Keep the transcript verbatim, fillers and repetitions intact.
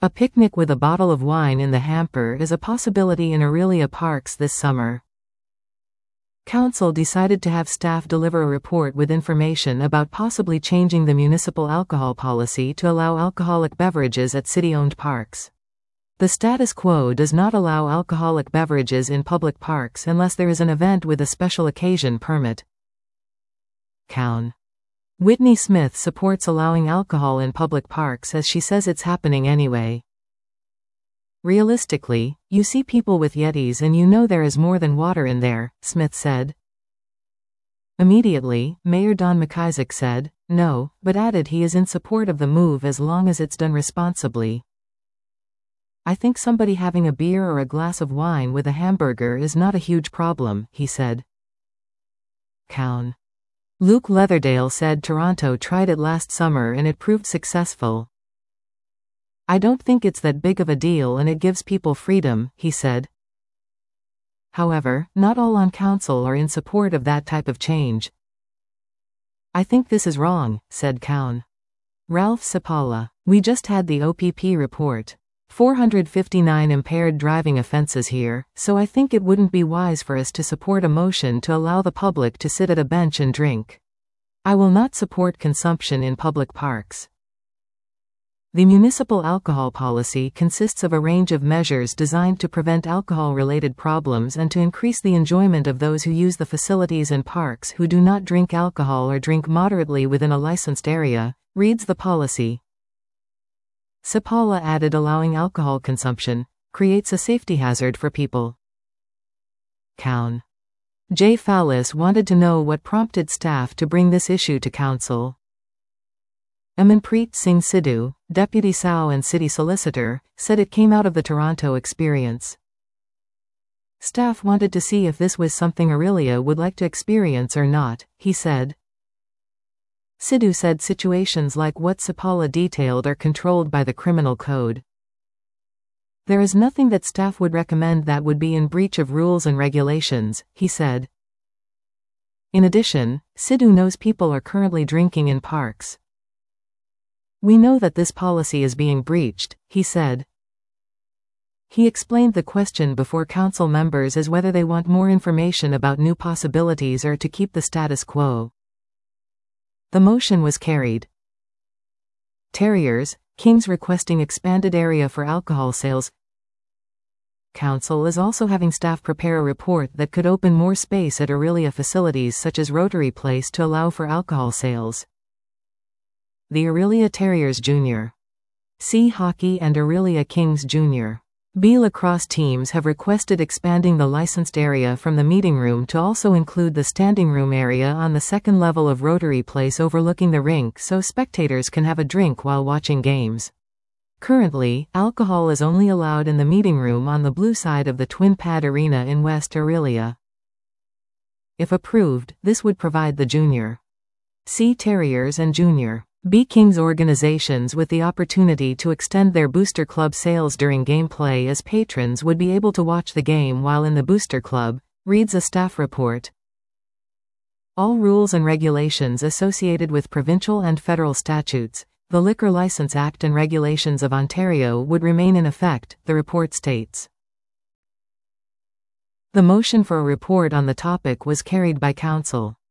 A picnic with a bottle of wine in the hamper is a possibility in Orillia Parks this summer. Council decided to have staff deliver a report with information about possibly changing the municipal alcohol policy to allow alcoholic beverages at city-owned parks. The status quo does not allow alcoholic beverages in public parks unless there is an event with a special occasion permit. Cown. Whitney Smith supports allowing alcohol in public parks as she says it's happening anyway. Realistically, you see people with Yetis and you know there is more than water in there, Smith said. Immediately, Mayor Don McIsaac said, no, but added he is in support of the move as long as it's done responsibly. I think somebody having a beer or a glass of wine with a hamburger is not a huge problem, he said. Cown. Luke Leatherdale said Toronto tried it last summer and it proved successful. I don't think it's that big of a deal and it gives people freedom, he said. However, not all on council are in support of that type of change. I think this is wrong, said Cown. Ralph Sapala. We just had the O P P report. four hundred fifty-nine impaired driving offenses here, so I think it wouldn't be wise for us to support a motion to allow the public to sit at a bench and drink. I will not support consumption in public parks. The municipal alcohol policy consists of a range of measures designed to prevent alcohol-related problems and to increase the enjoyment of those who use the facilities and parks who do not drink alcohol or drink moderately within a licensed area, reads the policy. Sapala added allowing alcohol consumption creates a safety hazard for people. Cown. Jay Fallis wanted to know what prompted staff to bring this issue to council. Amanpreet Singh Sidhu, Deputy S A O and City Solicitor, said it came out of the Toronto experience. Staff wanted to see if this was something Orillia would like to experience or not, he said. Sidhu said situations like what Sapala detailed are controlled by the criminal code. There is nothing that staff would recommend that would be in breach of rules and regulations, he said. In addition, Sidhu knows people are currently drinking in parks. We know that this policy is being breached, he said. He explained the question before council members as whether they want more information about new possibilities or to keep the status quo. The motion was carried. Terriers, Kings requesting expanded area for alcohol sales. Council is also having staff prepare a report that could open more space at Orillia facilities such as Rotary Place to allow for alcohol sales. The Orillia Terriers Junior C Hockey and Orillia Kings Junior B lacrosse teams have requested expanding the licensed area from the meeting room to also include the standing room area on the second level of Rotary Place overlooking the rink so spectators can have a drink while watching games. Currently, alcohol is only allowed in the meeting room on the blue side of the Twin Pad Arena in West Orillia. If approved, this would provide the Junior C Terriers and Junior B Kings organizations with the opportunity to extend their Booster Club sales during gameplay as patrons would be able to watch the game while in the Booster Club, reads a staff report. All rules and regulations associated with provincial and federal statutes, the Liquor License Act and regulations of Ontario would remain in effect, the report states. The motion for a report on the topic was carried by council.